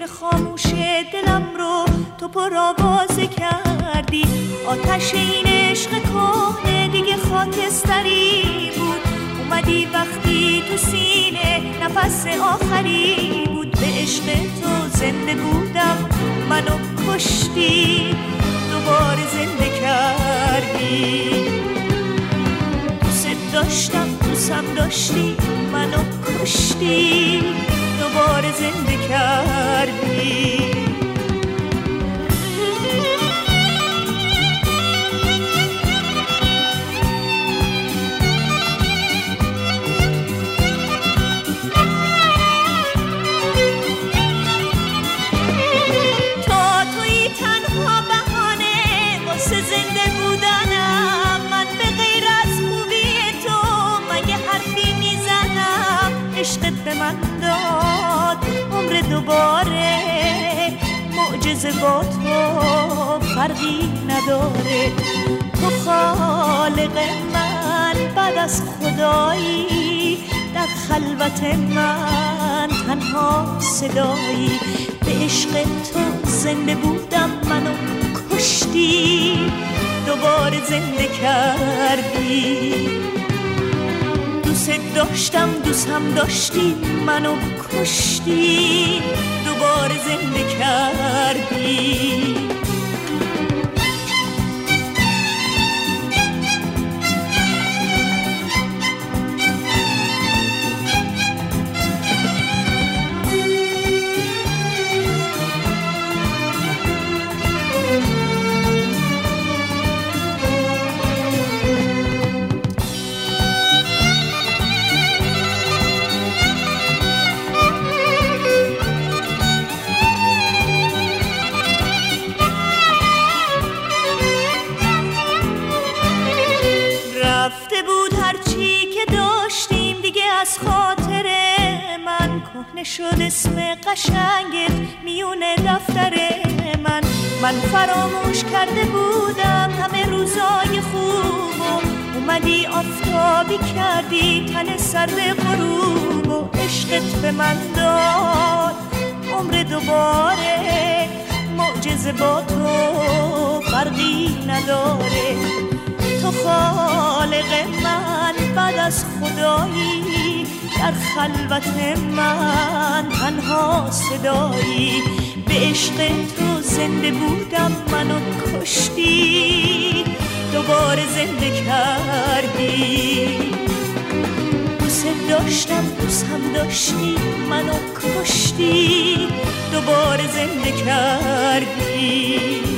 فکر خاموش دلم رو تو پرآوازه کردی. آتش این عشق کهنه دیگه خاکستری بود. اومدی وقتی تو سینه نفس آخری بود. به عشق تو زنده بودم منو کشتی، دوباره زنده کردی. دوست داشتم دوستم داشتی منو کشتی، دوباره زنده کردی. عشقت به من داد عمر دوباره، معجزه با تو فرقی نداره. تو خالق من بعد از خدایی، در خلوت من تنها صدایی. به عشق تو زنده بودم منو کشتی، دوباره زنده کردی. دوست داشتم دوستم داشتی منو کشتی، دوباره زنده کردی. از خاطر من کهنه شد اسم قشنگت میون دفتر من. من فراموش کرده بودم همه روزای خوبو، اومدی آفتابی کردی تن سرد غروب. و عشقت به من داد عمر دوباره، معجزه با تو فرقی نداره. تو خالق من بعد از خدایی، در خلوت من تنها صدایی. به عشق تو زنده بودم منو کشتی، دوباره زنده کردی. دوست داشتم دوستم داشتی منو کشتی، دوباره زنده کردی.